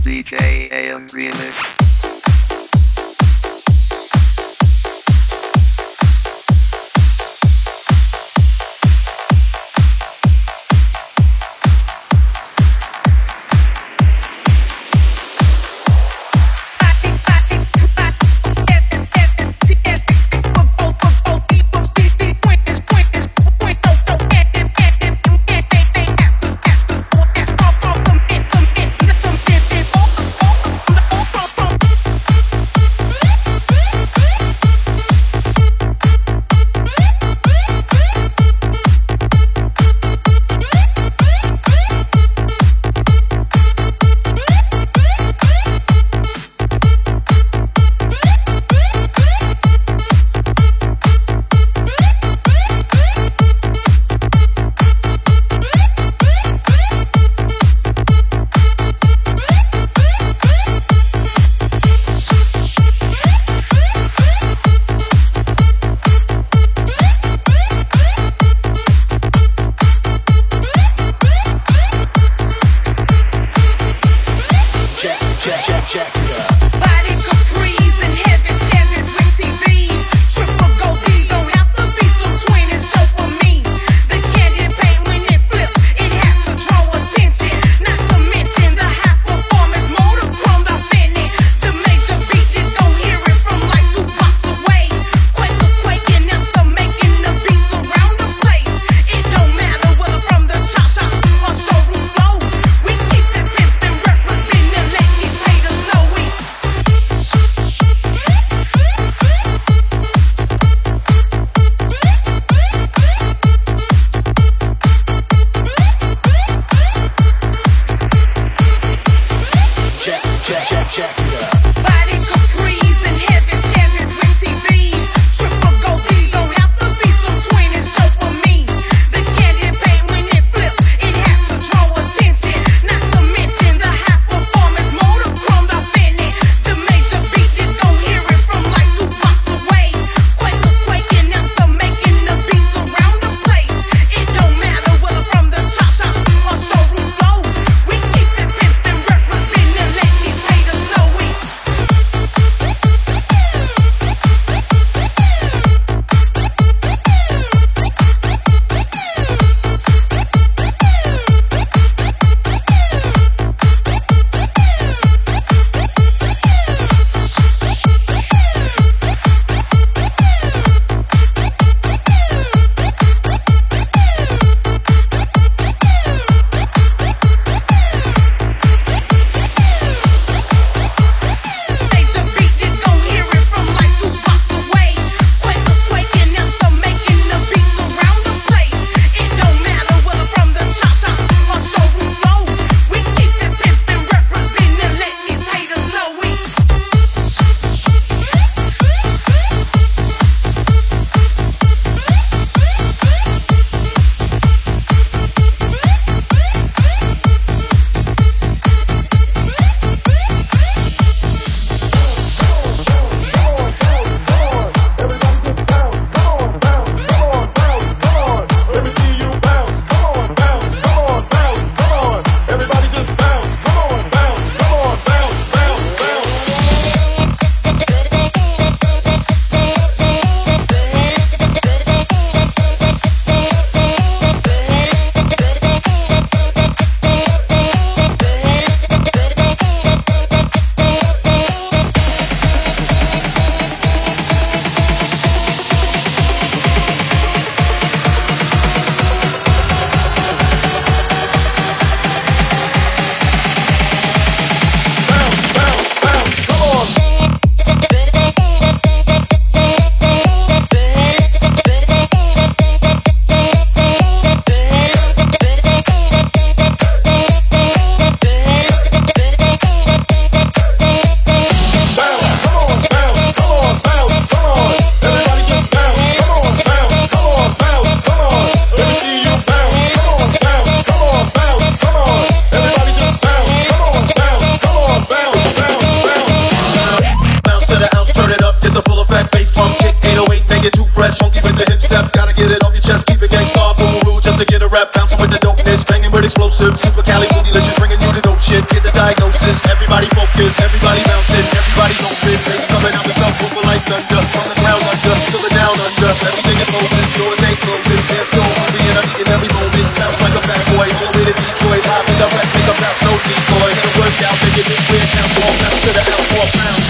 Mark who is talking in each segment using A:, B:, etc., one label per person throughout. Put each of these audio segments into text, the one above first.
A: DJ AM Remix.
B: out, make it this way, count more pounds to the ounce, more pounds.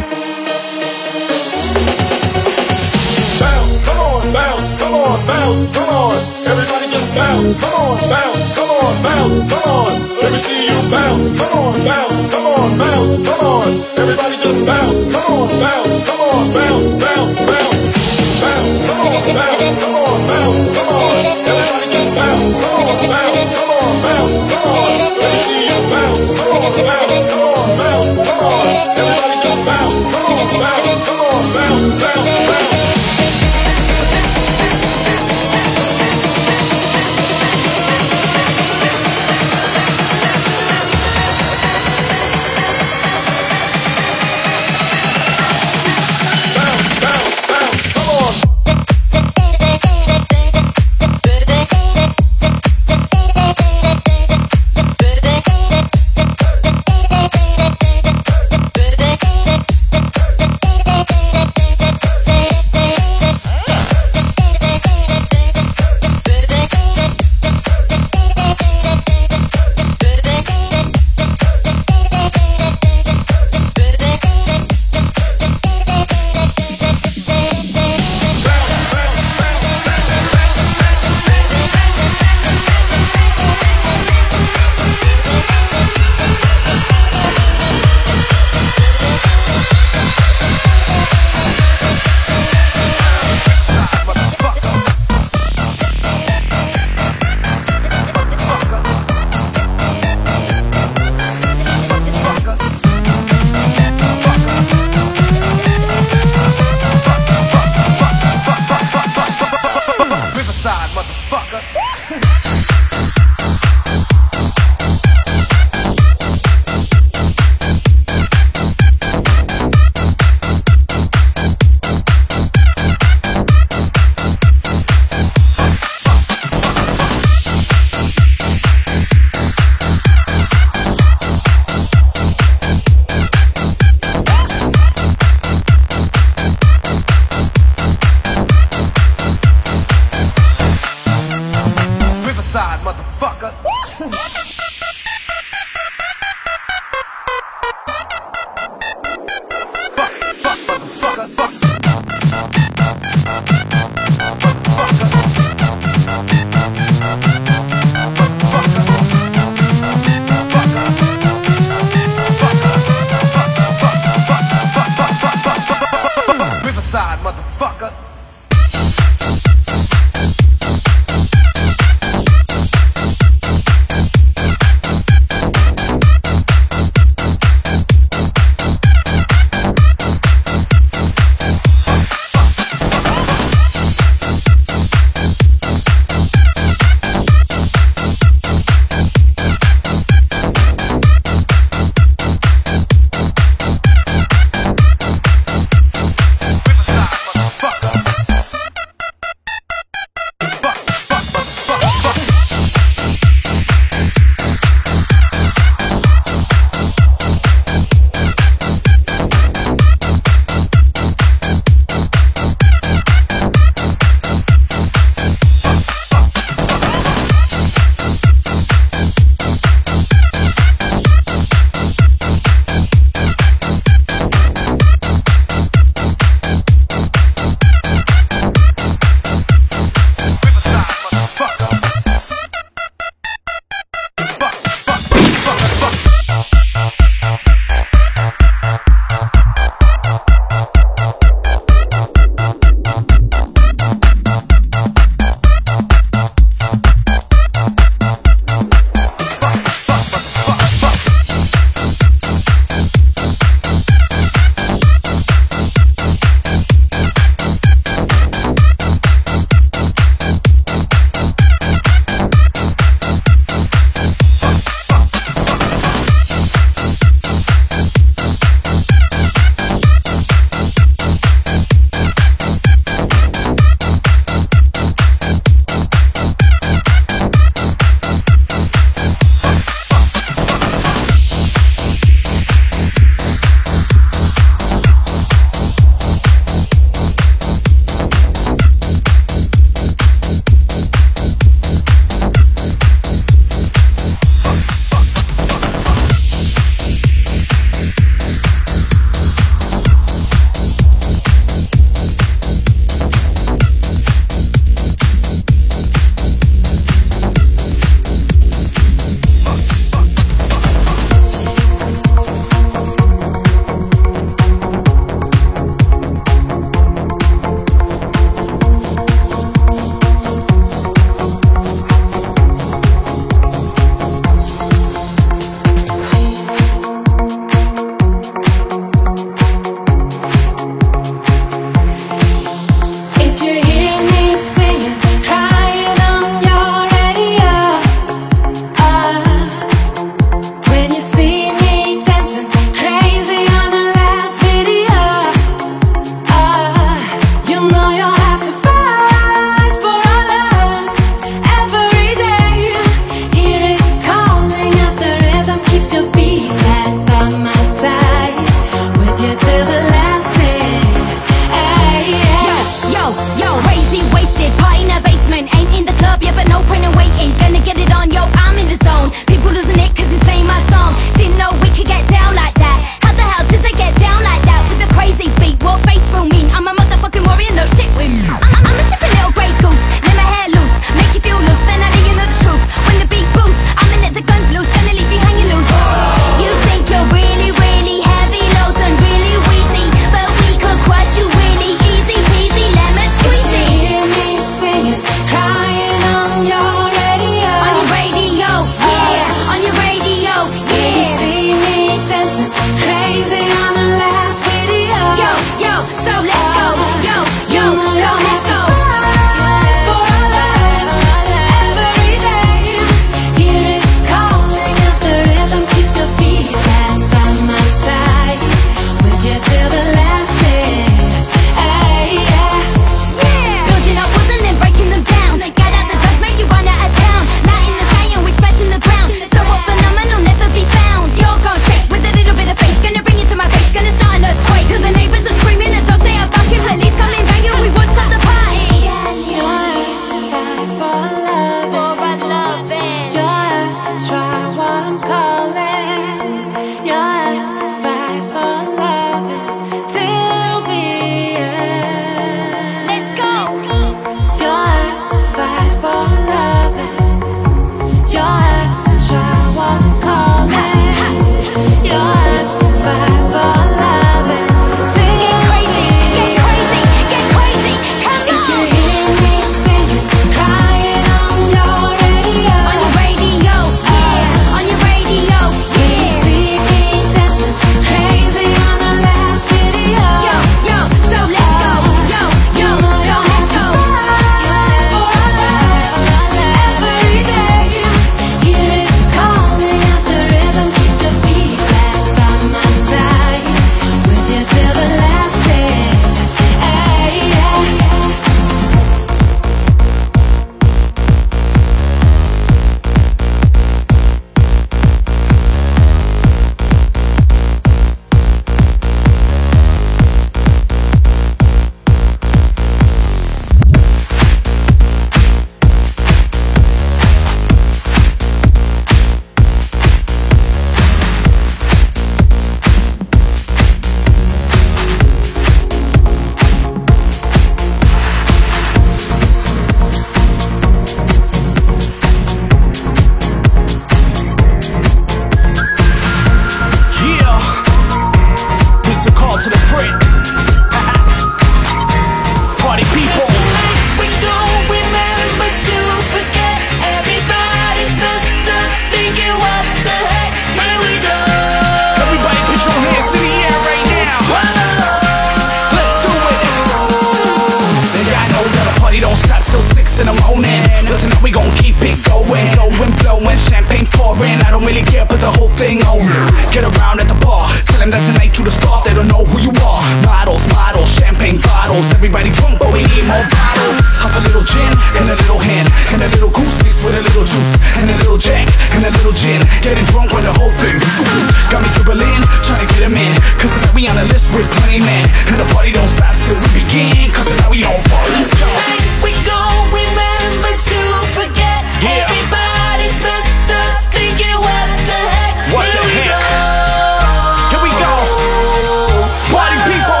C: in the morning. But tonight we gon' keep it going, going, blowing, champagne pouring. I don't really care, put the whole thing on. Get around at the bar, tell them that tonight you the star. They don't know who you are. Models, models, champagne bottles. Everybody drunk, but we need more bottles. Half a little gin and a little hen, and a little goose mixed with a little juice, and a little jack and a little gin. Getting drunk when the whole thing got me dribbling, trying to get them in. Cause tonight we on the list with plenty men, and the party don't stop till we begin. Cause tonight we on fire. Let's go.
D: Tonight we gon' remember to forget.
C: Yeah.
D: Everybody's messed up, thinking what the heck.
C: What the
D: Here we
C: heck?
D: go.
C: Here we go. Party people,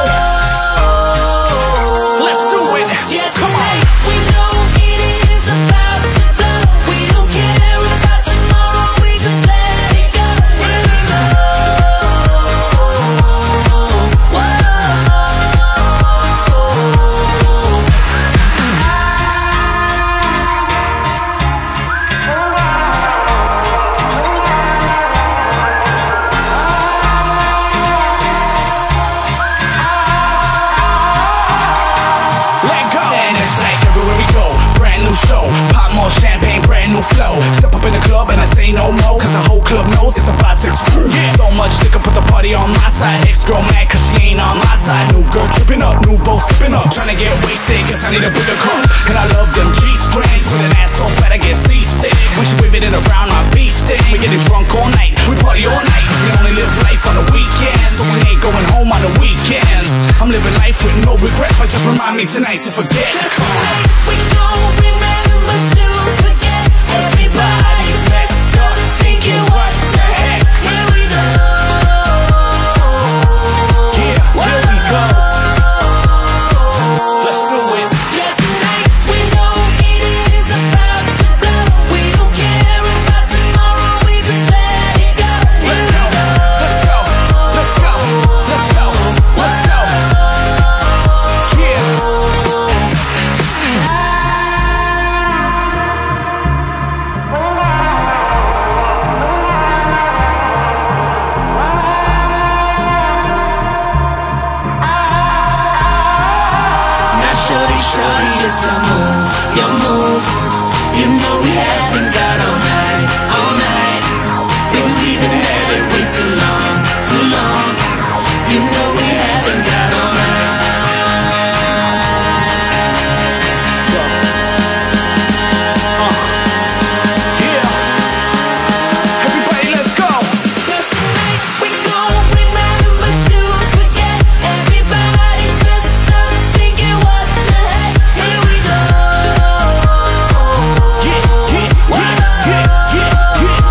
C: let's do it.
D: Yeah,
C: Come on.
D: tonight we know it is about to blow. We don't care about tomorrow, we just let it go. Here we go. Whoa.
C: Let go. And it's like everywhere we go, brand new show, pop more champagne, brand new flow. Step up in the club and I say no more, cause the whole club knows it's about to explode. So much liquor, put the party on my side. Ex-girl mad cause she ain't on my side. New girl tripping up, new bow sipping up, trying to get wasted cause I need a bigger cup. And I love them G-strings, with an ass so fat I get seasick. When she wave it in around my B-stick, we getting drunk all night, we party all night. We only live life on the weekends, so we ain't going home on the weekends. I'm living life with no regret, but just remind me tonight to forget.
D: Tonight we gon' remember to forget. Everybody's messed up, thinking what the heck. Here we go.
C: Yeah, here we go. Let's do it.
D: Yeah, tonight we know it is about to blow. We don't care about tomorrow, we just let it go. Here we go.
C: Let's go. Let's go. Let's go. Let's go. Yeah.
D: Now shorty, it's your move. You know we haven't got all night. We was leaving at it way too long. You know we haven't got all night.
C: Yeah. Everybody, let's go.
D: 'Cause tonight we gon' remember to forget. Everybody's messed up, thinking what the heck. Here we go.
C: Yeah, yeah, yeah, yeah, yeah, yeah.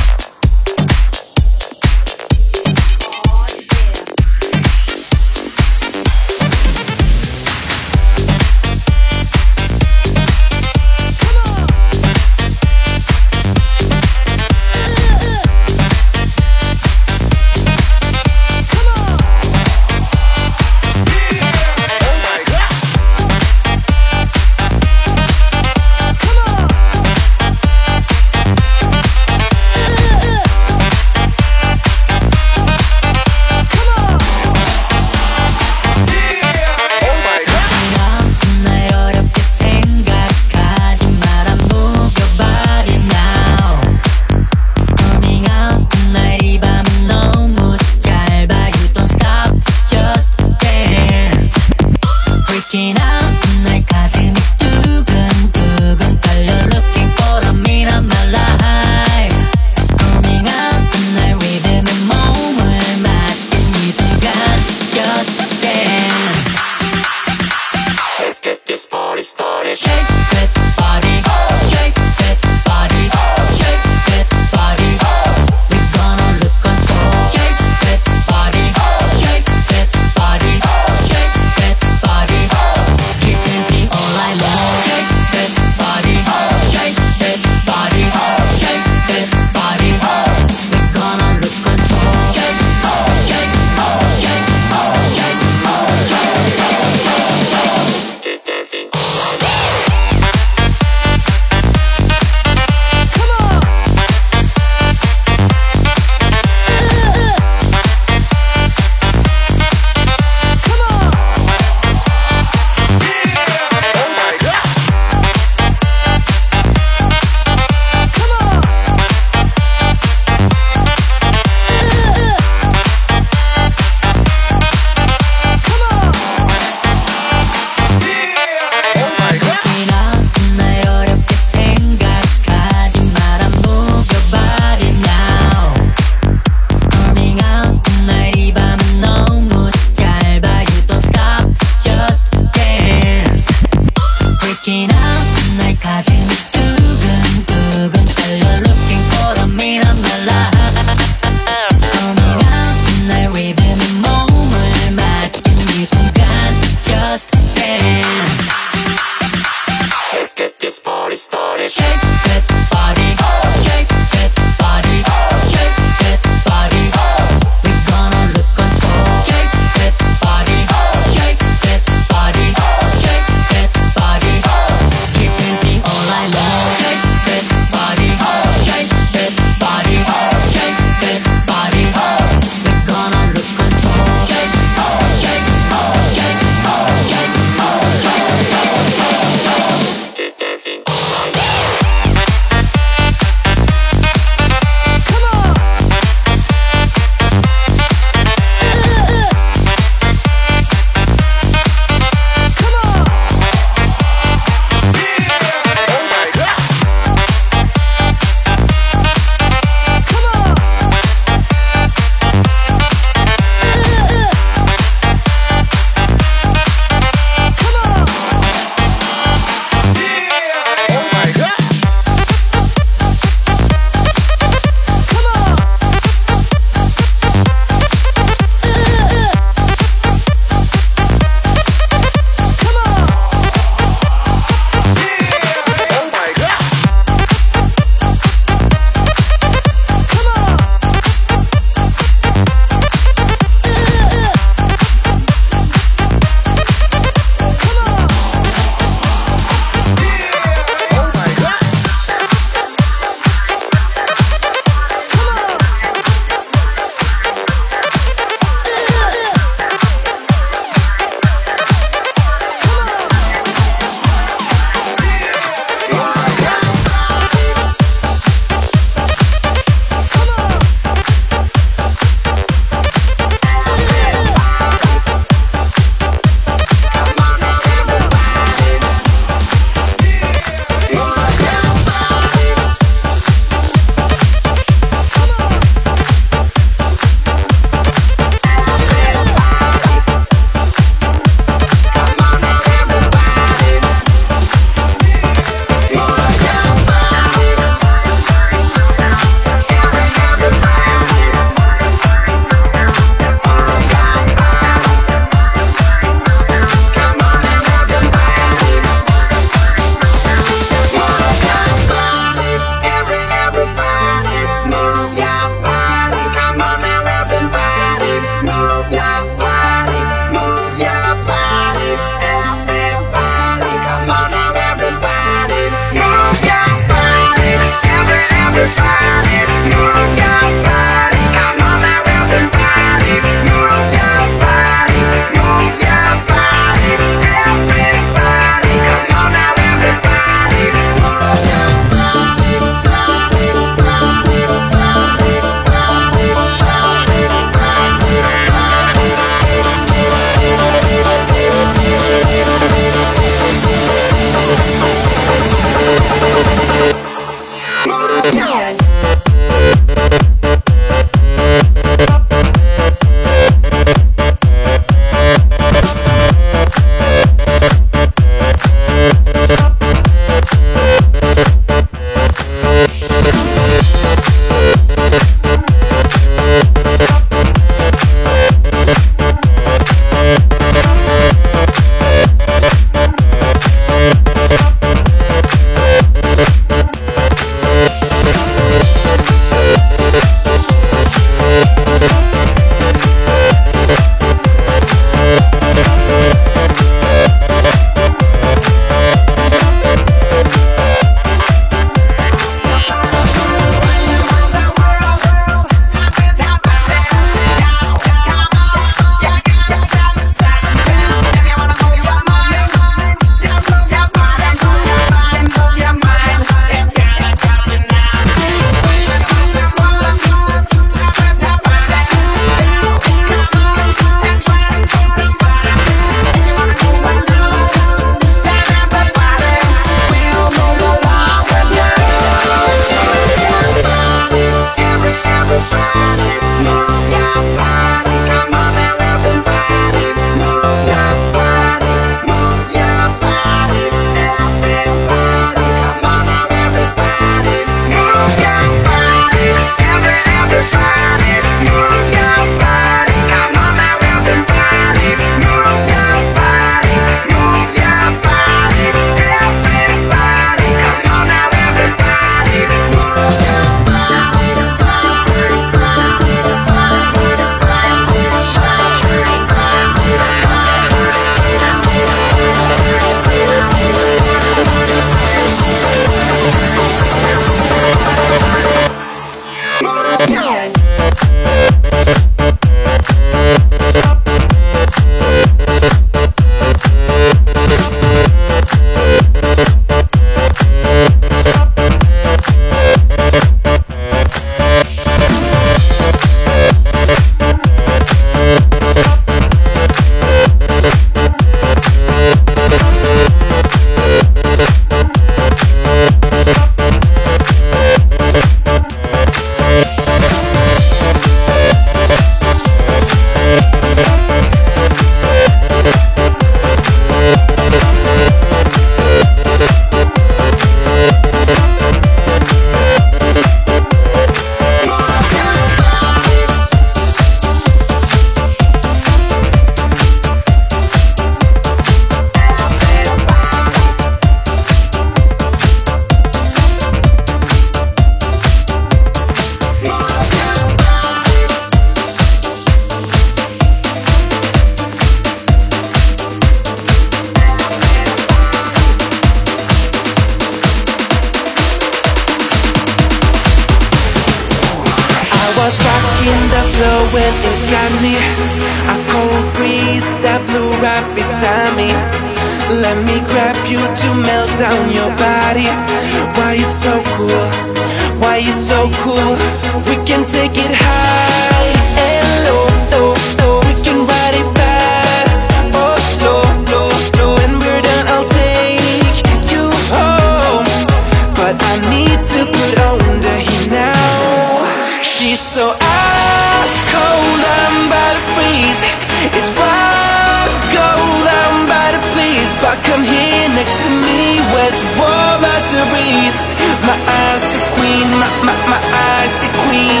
E: slow and it got me. A cold breeze that blew right beside me. Let me grab you to melt down your body. Why you so cool? Why you so cool? We can take it high and low, low, low. We can ride it fast or slow, low, low. And we're done, I'll take you home. But I need to put on the heat now. She's so ice cold, I'm about to freeze. It's wild gold, I'm about to please. But come here next to me, where it's warmer to breathe. My icy queen, my icy queen.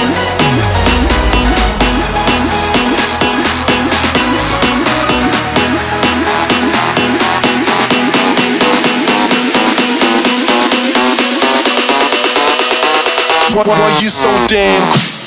B: Why you so damn?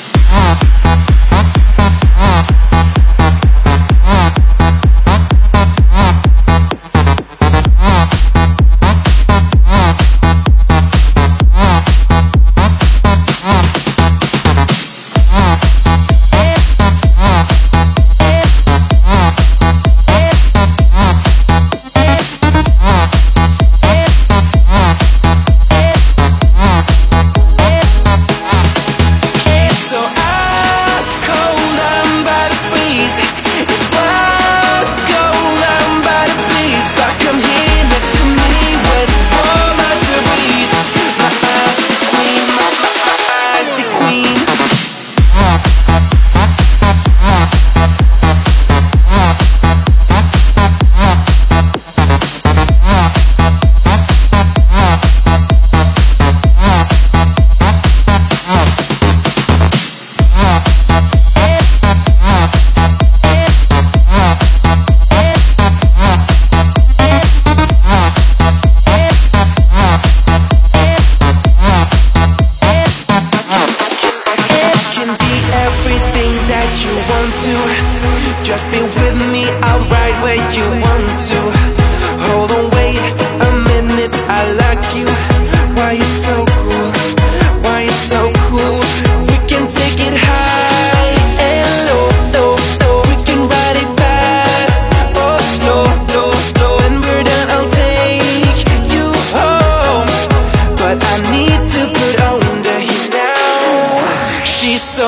E: Just be with me, I'll ride where you want to. Hold on, wait a minute, I like you. Why you so cool? Why you so cool? We can take it high and low, low, low. We can ride it fast or slow, low, low. And we're done, I'll take you home. But I need to put on the heat now. She's so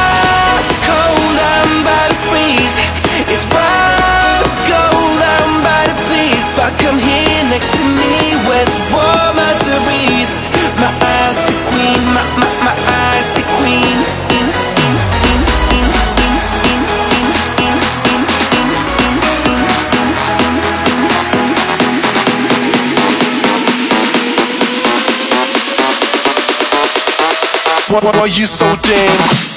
E: ice cold, I'm about to freeze. It's wild gold, I'm about to please. But come here next to me, where it's warmer to breathe. My icy queen, my icy queen.
B: Why you so damn?